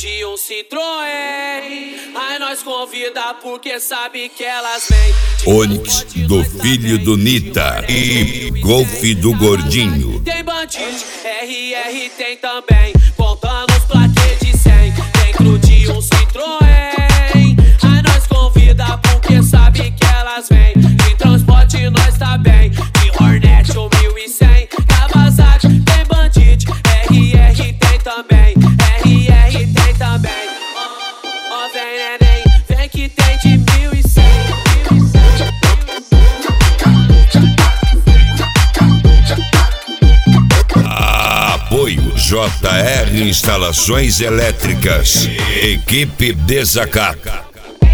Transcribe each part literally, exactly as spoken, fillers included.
de um Citroën. Aí nós convida porque sabe que elas vêm. Onix do filho do Nita e Golf do Gordinho. Tem bandite, R R tem também, contando os plaquês de cem. Dentro de um Citroën. Aí nós convida porque sabe que elas vêm. De transporte nós tá bem, de Hornet ou mil e cem. Kawasaki tem bandite, R R tem também, R R tem também. Ó, oh, vem neném, vem que tem de mil e cem. Apoio J R Instalações Elétricas. Equipe Desacato.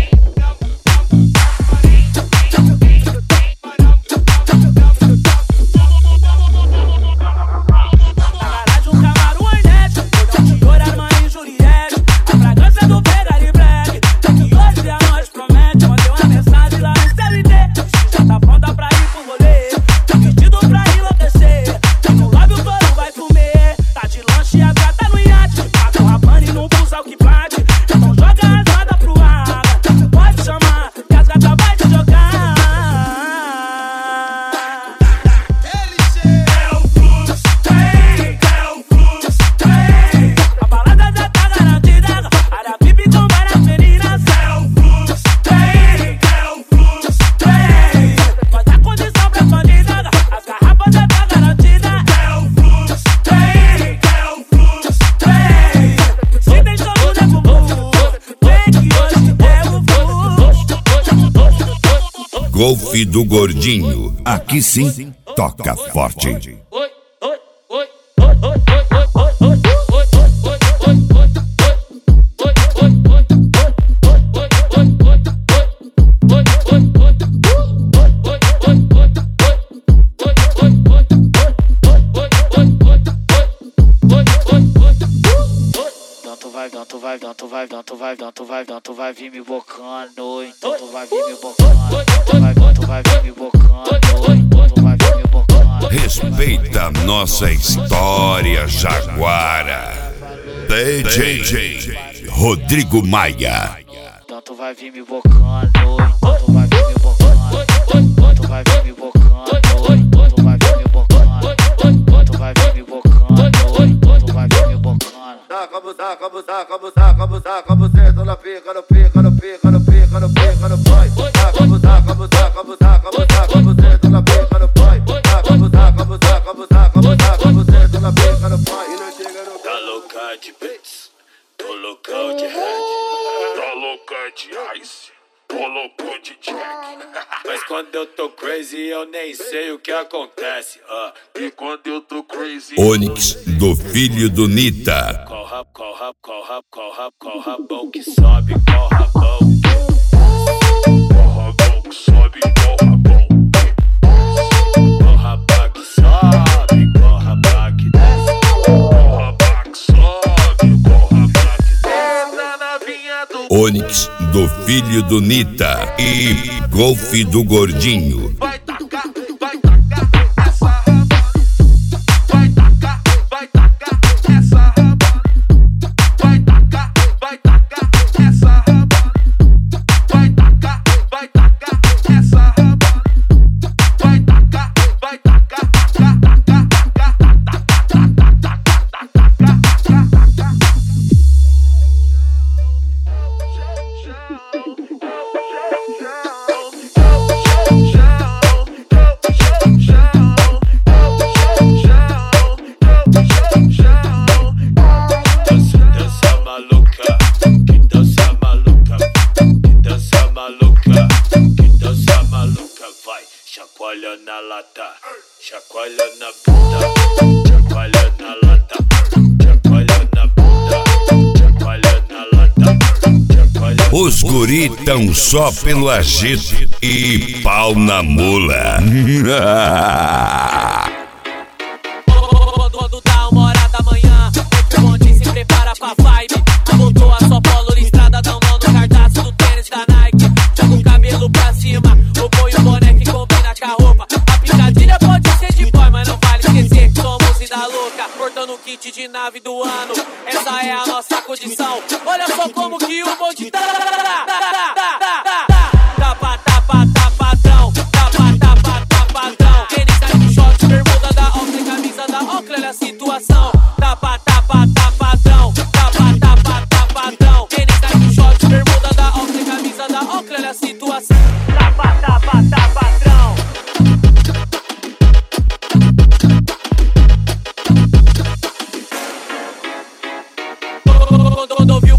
Golf do Gordinho. Aqui sim, toca forte. Então tu vai, então tu vai, então tu vai, então tu vai, então tu vai vir me bocando, então tu vai vir me bocando, tu vai, então tu vai vir me bocando, então tu vai vir me bocando. Respeita nossa história, Jaguara. D J Rodrigo Maia. Então tu vai vir me bocando, então tu vai vir me bocando, então tu vai vir me bocando, então tu vai vir me bocando, então tu vai vir me bocando, então tu vai vir me bocando. Saca, saca, saca, saca, saca, você tô na pica, no pica, no pica, no pica, no pica, no pai. Saca, saca, saca, saca, saca, você tô na pica, no pai. Saca, saca, saca, saca, saca, você tô na pica, no pai. E não chega no tá louca de beats, tô loucão de head, tá louca de ice, tô louco de jack. Mas quando eu tô crazy eu nem sei o que acontece, uh. E quando eu tô crazy Onix do filho do Nita. Corra, corra, corra, corra, corra, bom que sobe, corra, bom. Corra, bom que sobe, corra, bom. Corra, bom que sobe, corra, bom que desce. Corra, bom que sobe, corra, bom que desce. Na vinha do Onix do filho do Nita e Golf do Gordinho. vai tacar, vai tacar essa raba. Vai tacar, vai tacar essa raba. Vai tacar, vai tacar essa raba. Vai tacar, vai tacar essa raba. Vai tacar, vai tacar, tacar, tacar, tacar, tacar, tacar, tacar, tacar. Dança maluca, que dança maluca, que dança maluca, que dança maluca, vai, chacoalha na lata, chacoalha na bunda, chacoalha na lata, chacoalha na bunda, chacoalha na lata, chacoalha. Os guri tão só pelo agito e pau na mula. Quando dá uma hora da manhã, o bonde se prepara pra vibe. Voltou a sua polo listrada, dá mão no cartaz do tênis da Nike. Joga o cabelo pra cima, ou põe o boné que combina com a roupa. A picadilha pode ser de boy, mas não vale esquecer que somos vida louca. acertando o kit de nave do ano. Essa é a nossa condição. Olha só como que o bonde tá. Tapa, tapa, tapa, patrão. Tapa, tapa, tapa, patrão. Tênis Nike short, bermuda da Oakley, camisa da Oakley, olha a situação. Tapa, tapa, tapa, patrão. Tapa, tapa, tapa, patrão. Tênis Nike short, bermuda da Oakley, camisa da Oakley, olha a situação. Tapa, tapa, tapa, patrão. Quando ouviu